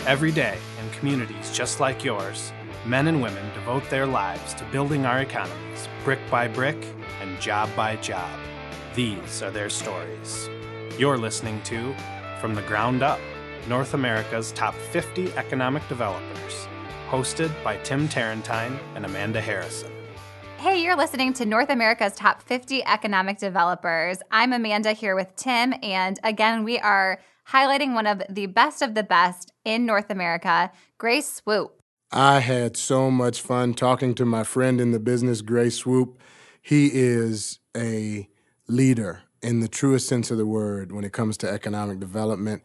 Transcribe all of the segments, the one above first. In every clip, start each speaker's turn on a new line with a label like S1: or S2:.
S1: Every day, in communities just like yours, men and women devote their lives to building our economies, brick by brick and job by job. These are their stories. You're listening to From the Ground Up, North America's Top 50 Economic Developers, hosted by Tim Tarentine and Amanda Harrison.
S2: Hey, you're listening to North America's Top 50 Economic Developers. I'm Amanda here with Tim, and again, we are highlighting one of the best in North America, Gray Swoop.
S3: I had so much fun talking to my friend in the business, Gray Swoop. He is a leader in the truest sense of the word when it comes to economic development.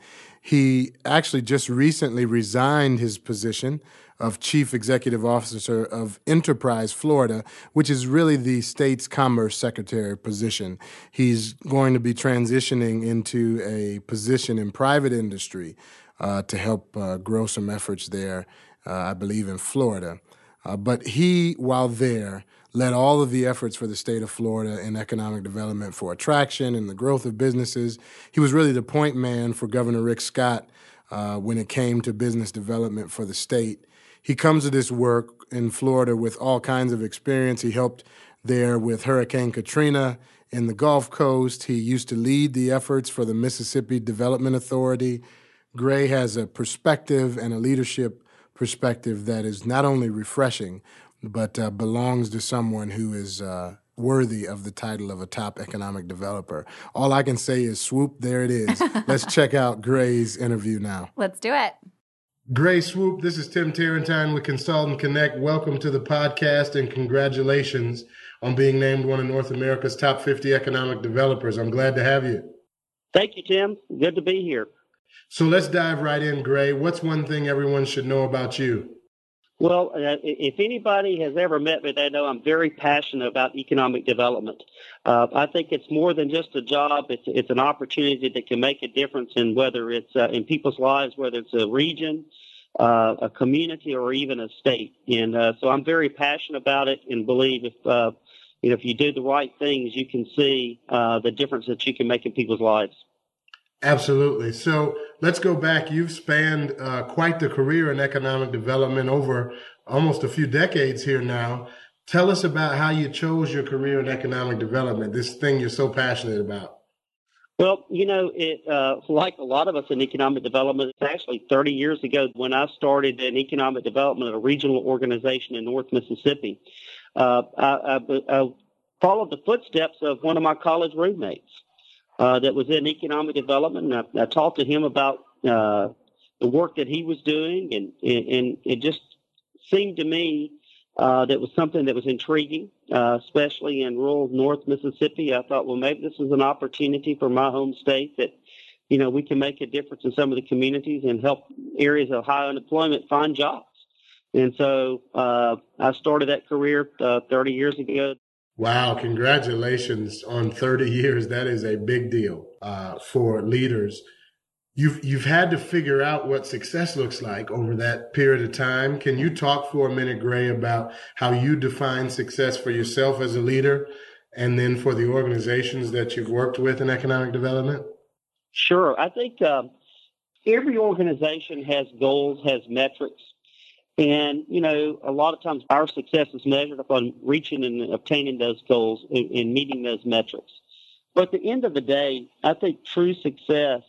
S3: He actually just recently resigned his position of Chief Executive Officer of Enterprise Florida, which is really the state's Commerce Secretary position. He's going to be transitioning into a position in private industry to help grow some efforts there, I believe in Florida. But he, while there, led all of the efforts for the state of Florida in economic development for attraction and the growth of businesses. He was really the point man for Governor Rick Scott when it came to business development for the state. He comes to this work in Florida with all kinds of experience. He helped there with Hurricane Katrina in the Gulf Coast. He used to lead the efforts for the Mississippi Development Authority. Gray has a perspective and a leadership perspective that is not only refreshing, but belongs to someone who is worthy of the title of a top economic developer. All I can say is swoop, there it is. Let's check out Gray's interview now.
S2: Let's do it.
S3: Gray Swoop, this is Tim Tarentine with Consultant Connect. Welcome to the podcast and congratulations on being named one of North America's top 50 economic developers. I'm glad to have you.
S4: Thank you, Tim. Good to be here.
S3: So let's dive right in, Gray. What's one thing everyone should know about you?
S4: Well, if anybody has ever met me, they know I'm very passionate about economic development. I think it's more than just a job. It's an opportunity that can make a difference in whether it's in people's lives, whether it's a region, a community, or even a state. And so I'm very passionate about it and believe if you do the right things, you can see the difference that you can make in people's lives.
S3: Absolutely. So let's go back. You've spanned quite the career in economic development over almost a few decades here now. Tell us about how you chose your career in economic development, this thing you're so passionate about.
S4: Well, like a lot of us in economic development, it's actually 30 years ago when I started in economic development at a regional organization in North Mississippi. I followed the footsteps of one of my college roommates. That was in economic development. And I talked to him about the work that he was doing, and it just seemed to me that was something that was intriguing, especially in rural North Mississippi. I thought, well, maybe this is an opportunity for my home state that, we can make a difference in some of the communities and help areas of high unemployment find jobs. And so I started that career 30 years ago.
S3: Wow, congratulations on 30 years. That is a big deal for leaders. You've had to figure out what success looks like over that period of time. Can you talk for a minute, Gray, about how you define success for yourself as a leader and then for the organizations that you've worked with in economic development?
S4: Sure. I think every organization has goals, has metrics. And, a lot of times our success is measured upon reaching and obtaining those goals and meeting those metrics. But at the end of the day, I think true success,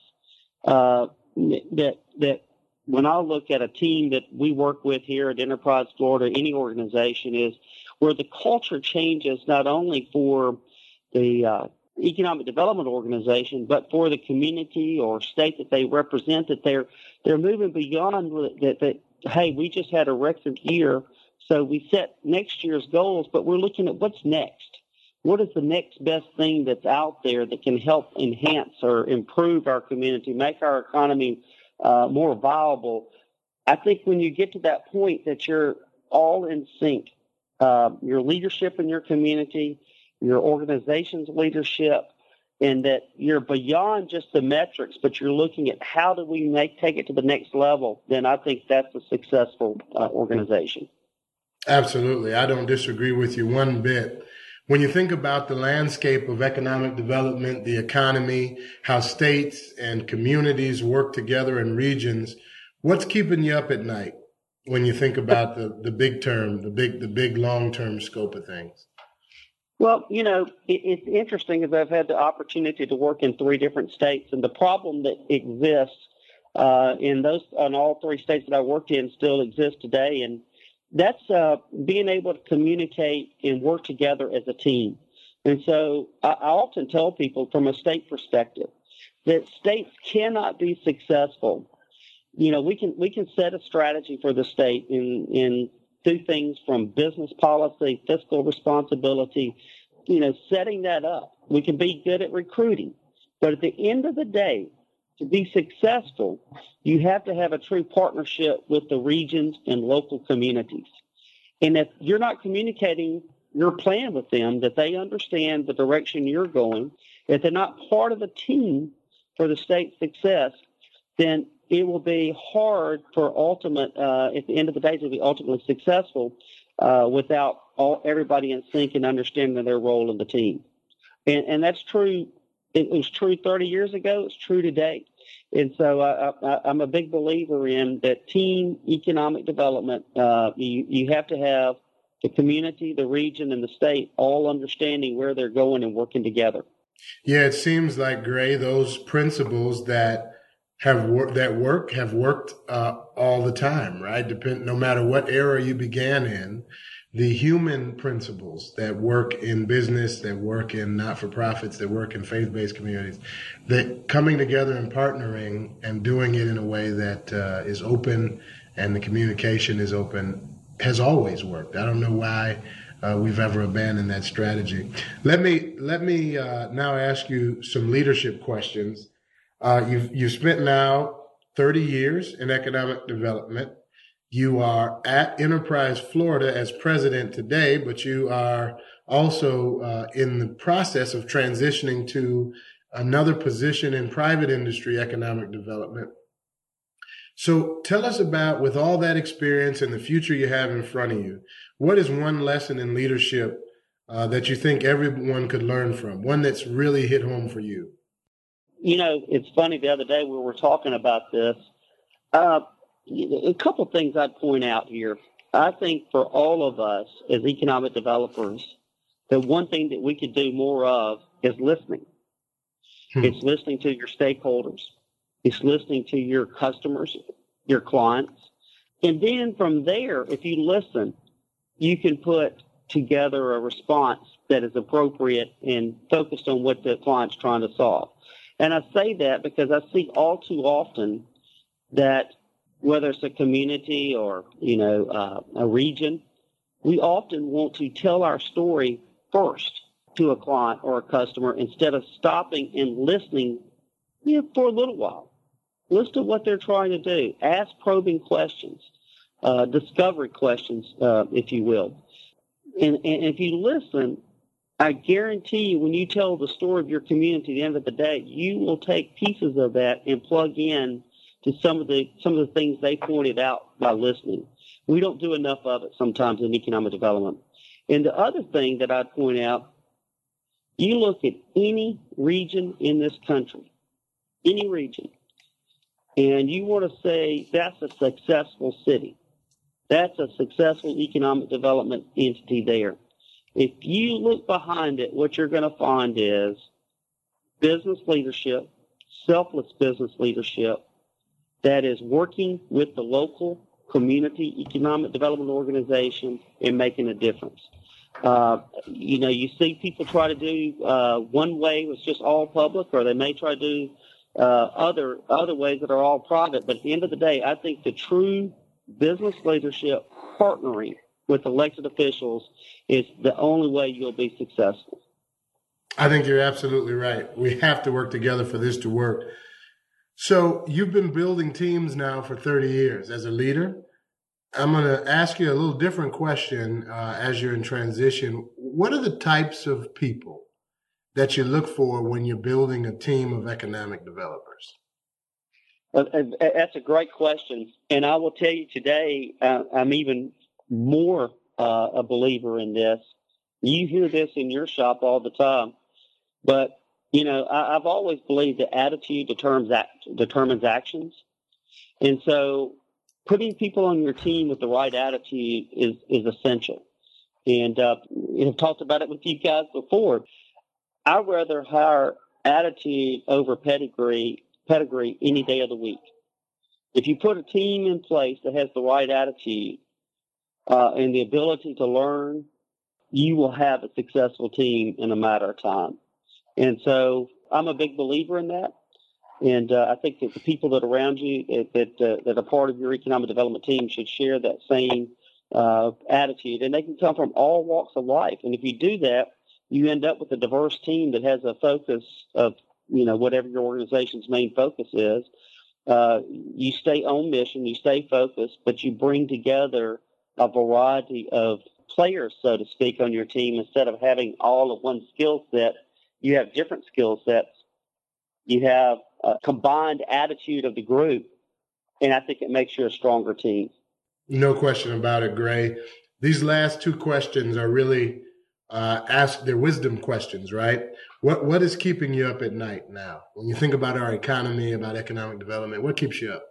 S4: that when I look at a team that we work with here at Enterprise Florida, any organization, is where the culture changes not only for the economic development organization, but for the community or state that they represent, that they're moving beyond that. Hey, we just had a record year, so we set next year's goals, but we're looking at what's next. What is the next best thing that's out there that can help enhance or improve our community, make our economy more viable? I think when you get to that point that you're all in sync, your leadership in your community, your organization's leadership, and that you're beyond just the metrics, but you're looking at how do we take it to the next level, then I think that's a successful organization.
S3: Absolutely. I don't disagree with you one bit. When you think about the landscape of economic development, the economy, how states and communities work together in regions, What's keeping you up at night when you think about the big term, the big long-term scope of things?
S4: Well, it's interesting as I've had the opportunity to work in 3 different states, and the problem that exists in all 3 states that I worked in still exists today, and that's being able to communicate and work together as a team. And so I often tell people from a state perspective that states cannot be successful. We can set a strategy for the state and do things from business policy, fiscal responsibility, setting that up. We can be good at recruiting. But at the end of the day, to be successful, you have to have a true partnership with the regions and local communities. And if you're not communicating your plan with them, that they understand the direction you're going, if they're not part of the team for the state's success, then it will be hard for at the end of the day, to be ultimately successful without everybody in sync and understanding their role in the team. And that's true. It was true 30 years ago. It's true today. And so I'm a big believer in that team economic development. You have to have the community, the region, and the state all understanding where they're going and working together.
S3: Yeah, it seems like, Gray, those principles that have worked all the time, right? No matter what era you began in, the human principles that work in business, that work in not-for-profits, that work in faith-based communities, that coming together and partnering and doing it in a way that is open and the communication is open has always worked. I don't know why we've ever abandoned that strategy. Let me now ask you some leadership questions. You've spent now 30 years in economic development. You are at Enterprise Florida as president today, but you are also in the process of transitioning to another position in private industry economic development. So tell us about, with all that experience and the future you have in front of you, what is one lesson in leadership that you think everyone could learn from, one that's really hit home for you?
S4: It's funny, the other day we were talking about this. A couple of things I'd point out here. I think for all of us as economic developers, the one thing that we could do more of is listening. It's listening to your stakeholders. It's listening to your customers, your clients. And then from there, if you listen, you can put together a response that is appropriate and focused on what the client's trying to solve. And I say that because I see all too often that whether it's a community or, a region, we often want to tell our story first to a client or a customer instead of stopping and listening for a little while. Listen to what they're trying to do. Ask probing questions, discovery questions, if you will. And if you listen, I guarantee you when you tell the story of your community at the end of the day, you will take pieces of that and plug in to some of the things they pointed out by listening. We don't do enough of it sometimes in economic development. And the other thing that I'd point out, you look at any region in this country, any region, and you want to say that's a successful city. That's a successful economic development entity there. If you look behind it, what you're going to find is business leadership, selfless business leadership that is working with the local community economic development organization and making a difference. You see people try to do one way it's just all public, or they may try to do other ways that are all private. But at the end of the day, I think the true business leadership partnering with elected officials is the only way you'll be successful.
S3: I think you're absolutely right. We have to work together for this to work. So you've been building teams now for 30 years as a leader. I'm going to ask you a little different question as you're in transition. What are the types of people that you look for when you're building a team of economic developers?
S4: That's a great question. And I will tell you today, I'm even more a believer in this. You hear this in your shop all the time. But, I've always believed that attitude determines actions. And so putting people on your team with the right attitude is essential. And I've talked about it with you guys before. I'd rather hire attitude over pedigree any day of the week. If you put a team in place that has the right attitude and the ability to learn, you will have a successful team in a matter of time. And so I'm a big believer in that. And I think that the people that are around you that are part of your economic development team should share that same attitude. And they can come from all walks of life. And if you do that, you end up with a diverse team that has a focus of, whatever your organization's main focus is. You stay on mission, you stay focused, but you bring together a variety of players, so to speak, on your team. Instead of having all of one skill set, you have different skill sets. You have a combined attitude of the group, and I think it makes you a stronger team.
S3: No question about it, Gray. These last two questions are really they're wisdom questions, right? What is keeping you up at night now? When you think about our economy, about economic development, what keeps you up?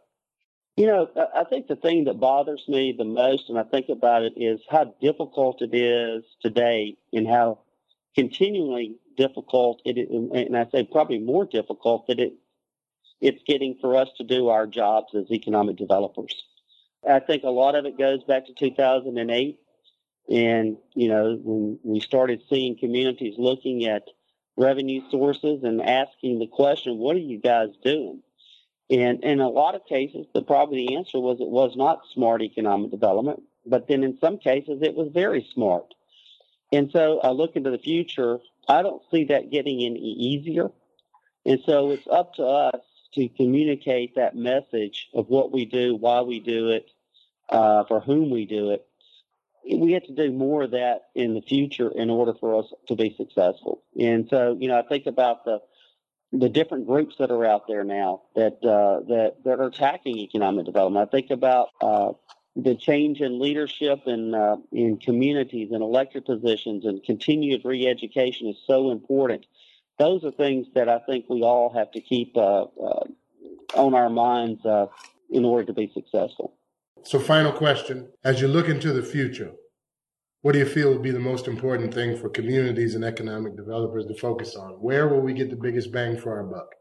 S4: I think the thing that bothers me the most, and I think about it, is how difficult it is today and how continually difficult it is, and I say probably more difficult that it's getting for us to do our jobs as economic developers. I think a lot of it goes back to 2008. And, when we started seeing communities looking at revenue sources and asking the question, what are you guys doing? And in a lot of cases, probably the answer was it was not smart economic development. But then in some cases, it was very smart. And so I look into the future, I don't see that getting any easier. And so it's up to us to communicate that message of what we do, why we do it, for whom we do it. We have to do more of that in the future in order for us to be successful. And so, I think about the different groups that are out there now that are attacking economic development. I think about the change in leadership in communities and elected positions, and continued re-education is so important. Those are things that I think we all have to keep on our minds in order to be successful.
S3: So final question, as you look into the future, what do you feel would be the most important thing for communities and economic developers to focus on? Where will we get the biggest bang for our buck?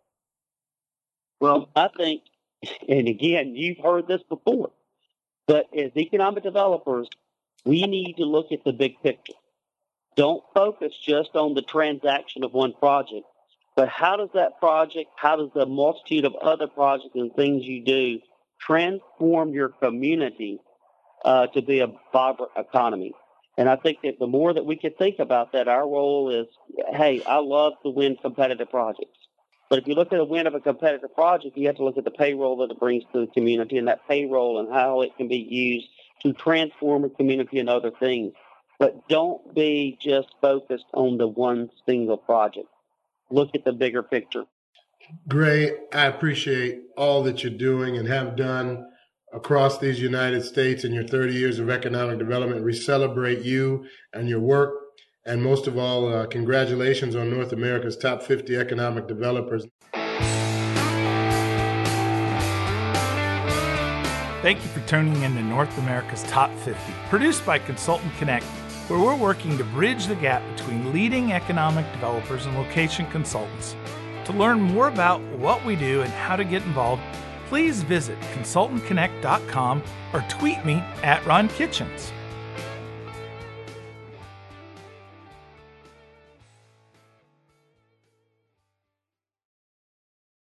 S4: Well, I think, and again, you've heard this before, but as economic developers, we need to look at the big picture. Don't focus just on the transaction of one project, but how does the multitude of other projects and things you do transform your community to be a vibrant economy? And I think that the more that we can think about that, our role is, hey, I love to win competitive projects. But if you look at the win of a competitive project, you have to look at the payroll that it brings to the community, and that payroll and how it can be used to transform a community and other things. But don't be just focused on the one single project. Look at the bigger picture.
S3: Gray, I appreciate all that you're doing and have done across these United States in your 30 years of economic development. We celebrate you and your work. And most of all, congratulations on North America's top 50 economic developers.
S5: Thank you for tuning in to North America's Top 50, produced by Consultant Connect, where we're working to bridge the gap between leading economic developers and location consultants. To learn more about what we do and how to get involved, please visit consultantconnect.com or tweet me at Ron Kitchens.